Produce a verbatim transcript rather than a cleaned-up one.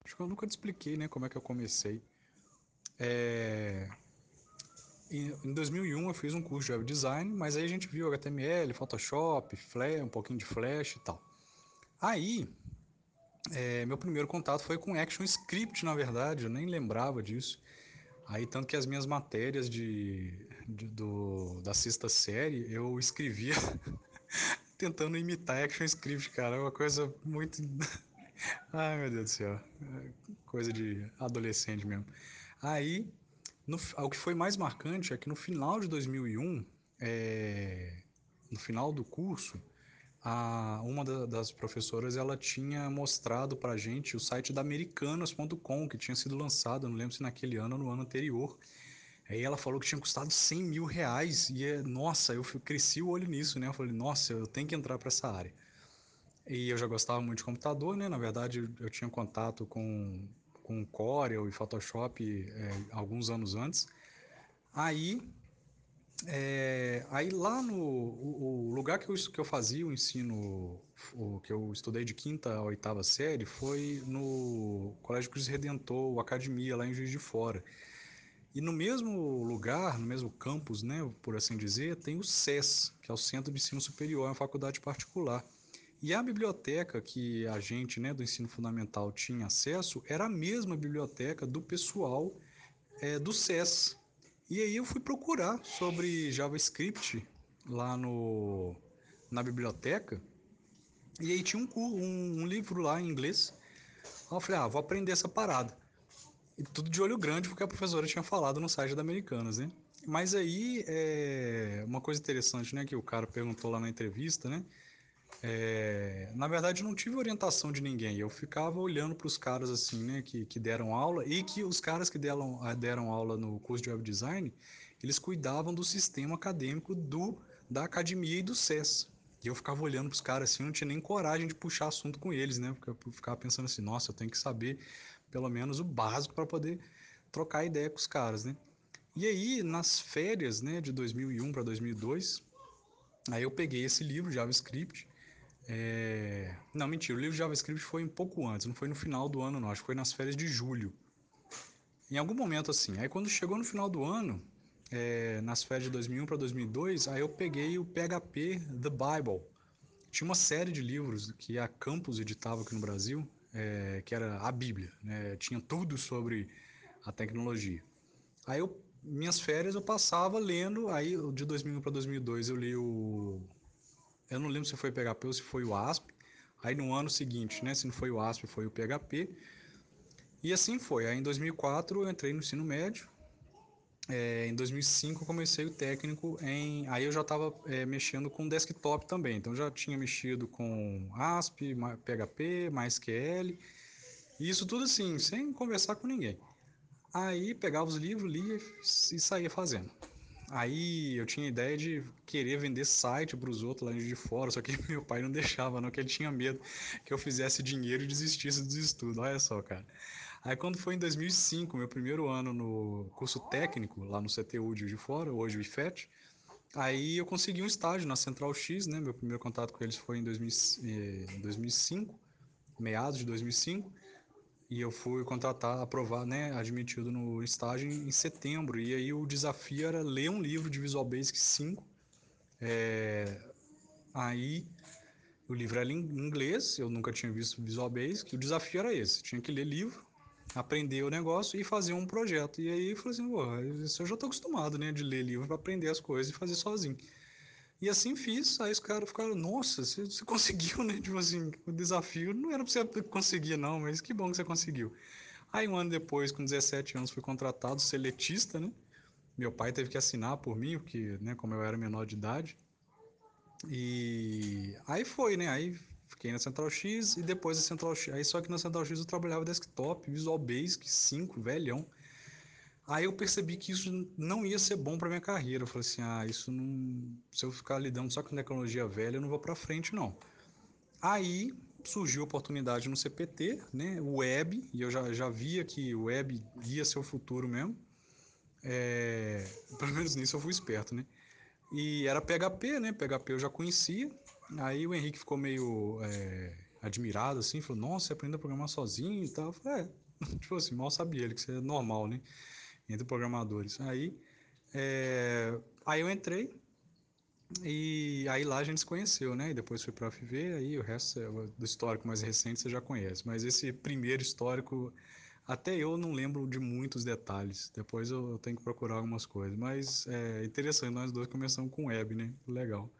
Acho que eu nunca te expliquei, né, como é que eu comecei. É, em, em dois mil e um eu fiz um curso de web design, mas aí a gente viu H T M L, Photoshop, Flash, um pouquinho de Flash e tal. Aí, é, meu primeiro contato foi com ActionScript, na verdade, eu nem lembrava disso. Aí, tanto que as minhas matérias de, de- do, da sexta série, eu escrevia tentando imitar ActionScript, cara. É uma coisa muito. Ai, meu Deus do céu. É coisa de adolescente mesmo. Aí, no, o que foi mais marcante é que no final de dois mil e um, é, no final do curso, a, uma da, das professoras ela tinha mostrado pra gente o site da americanas ponto com, que tinha sido lançado, não lembro se naquele ano ou no ano anterior. Aí ela falou que tinha custado cem mil reais. E, é, nossa, eu cresci o olho nisso, né? Eu falei, nossa, eu tenho que entrar para essa área. E eu já gostava muito de computador, né? Na verdade, eu, eu tinha contato com, com Corel e Photoshop é, alguns anos antes. Aí, é, aí lá no o, o lugar que eu, que eu fazia o ensino, o, que eu estudei de quinta a oitava série, foi no Colégio Cristo Redentor, o Academia, lá em Juiz de Fora. E no mesmo lugar, no mesmo campus, né, por assim dizer, tem o SES, que é o Centro de Ensino Superior, é uma faculdade particular. E a biblioteca que a gente, né, do ensino fundamental tinha acesso era a mesma biblioteca do pessoal é, do SES. E aí eu fui procurar sobre JavaScript lá no, na biblioteca, e aí tinha um, um, um livro lá em inglês. Aí eu falei, ah, vou aprender essa parada. E tudo de olho grande, porque a professora tinha falado no site da Americanas, né? Mas aí, é uma coisa interessante, né, que o cara perguntou lá na entrevista, né? É, na verdade, eu não tive orientação de ninguém. Eu ficava olhando para os caras assim, né, que, que deram aula e que os caras que deram, deram aula no curso de web design, eles cuidavam do sistema acadêmico do da academia e do SES. E eu ficava olhando para os caras assim, não tinha nem coragem de puxar assunto com eles, né? Porque eu ficava pensando assim, nossa, eu tenho que saber pelo menos o básico para poder trocar ideia com os caras, né? E aí, nas férias, né, de dois mil e um para dois mil e dois, aí eu peguei esse livro, JavaScript. É... Não, mentira, o livro de JavaScript foi um pouco antes, não foi no final do ano, não, acho que foi nas férias de julho. Em algum momento assim. Aí quando chegou no final do ano, é, nas férias de dois mil e um para dois mil e dois, aí eu peguei o P H P The Bible. Tinha uma série de livros que a Campus editava aqui no Brasil, é, que era a Bíblia, né? Tinha tudo sobre a tecnologia. Aí eu, minhas férias eu passava lendo, aí de dois mil e um para dois mil e dois eu li o... Eu não lembro se foi o P H P ou se foi o A S P. Aí no ano seguinte, né, se não foi o A S P, foi o P H P. E assim foi. Aí em dois mil e quatro eu entrei no ensino médio. É, em dois mil e cinco eu comecei o técnico em... Aí eu já estava é, mexendo com desktop também. Então já tinha mexido com A S P, P H P, MySQL. E isso tudo assim, sem conversar com ninguém. Aí pegava os livros, lia e saía fazendo. Aí eu tinha a ideia de querer vender site para os outros lá de fora, só que meu pai não deixava, não, que ele tinha medo que eu fizesse dinheiro e desistisse dos estudos. Olha só, cara. Aí quando foi em dois mil e cinco, meu primeiro ano no curso técnico, lá no C T U de Juiz de Fora, hoje o I F E T, aí eu consegui um estágio na Central X, né? Meu primeiro contato com eles foi em dois mil, eh, dois mil e cinco, meados de dois mil e cinco. E eu fui contratar, aprovar, né, admitido no estágio em setembro. E aí o desafio era ler um livro de Visual Basic cinco. É, aí o livro era em inglês, eu nunca tinha visto Visual Basic. O desafio era esse: tinha que ler livro, aprender o negócio e fazer um projeto. E aí eu falei assim, pô, isso eu já estou acostumado, né, de ler livro para aprender as coisas e fazer sozinho. E assim fiz, aí os caras ficaram, nossa, você, você conseguiu, né? Tipo assim, o desafio não era pra você conseguir, não, mas que bom que você conseguiu. Aí um ano depois, com dezessete anos, fui contratado seletista, né? Meu pai teve que assinar por mim, porque, né, como eu era menor de idade. E aí foi, né? Aí fiquei na Central X e depois da Central X. Aí só que na Central X eu trabalhava desktop, Visual Basic cinco, velhão. Aí eu percebi que isso não ia ser bom para minha carreira. Eu falei assim, ah, isso não... Se eu ficar lidando só com tecnologia velha, eu não vou para frente, não. Aí surgiu a oportunidade no C P T, né, web, e eu já, já via que o web ia ser o futuro mesmo. É, pelo menos nisso eu fui esperto, né? E era P H P, né? P H P eu já conhecia. Aí o Henrique ficou meio é, admirado, assim, falou, nossa, você aprendeu a programar sozinho e tal. Eu falei, é, tipo assim, mal sabia ele que isso é normal, né? Entre programadores. Aí, é, aí eu entrei e aí lá a gente se conheceu, né? E depois fui para a U F V, aí o resto é- do histórico mais recente você já conhece. Mas esse primeiro histórico, até eu não lembro de muitos detalhes. Depois eu tenho que procurar algumas coisas. Mas é interessante, nós dois começamos com web, né? Legal.